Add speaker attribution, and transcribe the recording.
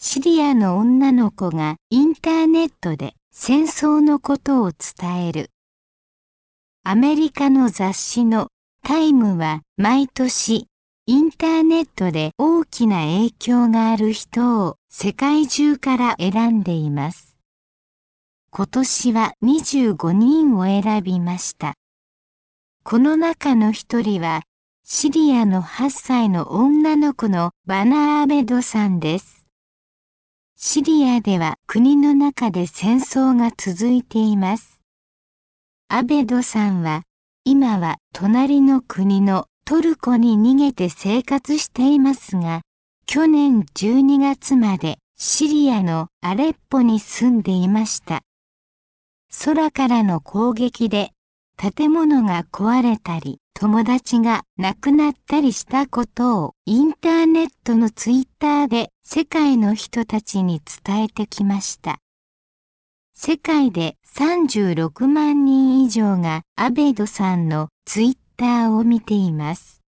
Speaker 1: シリアの女の子がインターネットで戦争のことを伝える。アメリカの雑誌のタイムは毎年インターネットで大きな影響がある人を世界中から選んでいます。今年は25人を選びました。この中の一人はシリアの8歳の女の子のバナー・アベドさんです。シリアでは国の中で戦争が続いています。アベドさんは今は隣の国のトルコに逃げて生活していますが、去年12月までシリアのアレッポに住んでいました。空からの攻撃で建物が壊れたり、友達が亡くなったりしたことをインターネットのツイッターで世界の人たちに伝えてきました。世界で36万人以上がアベドさんのツイッターを見ています。